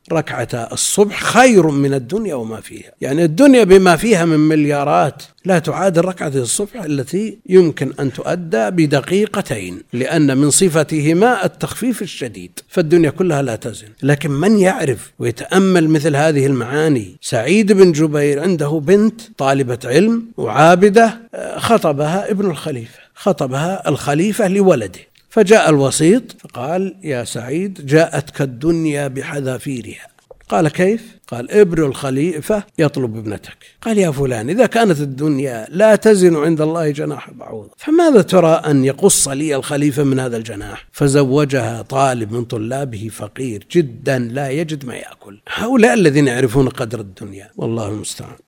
ركعتا الصبح خير من الدنيا وما فيها. يعني الدنيا بما فيها من مليارات لا تعادل ركعة الصبح التي يمكن أن تؤدى بدقيقتين، لأن من صفتهما التخفيف الشديد، فالدنيا كلها لا تزن. لكن من يعرف ويتأمل مثل هذه المعاني، سعيد بن جبير عنده بنت طالبة علم وعابدة، خطبها ابن الخليفة، خطبها الخليفة لولده، فجاء الوسيط فقال: يا سعيد، جاءتك الدنيا بحذافيرها. قال: كيف؟ قال: ابن الخليفة يطلب ابنتك. قال: يا فلان، إذا كانت الدنيا لا تزن عند الله جناح بعوضة، فماذا ترى أن يقص لي الخليفة من هذا الجناح؟ فزوجها طالب من طلابه فقير جدا لا يجد ما يأكل. هؤلاء الذين يعرفون قدر الدنيا، والله المستعان.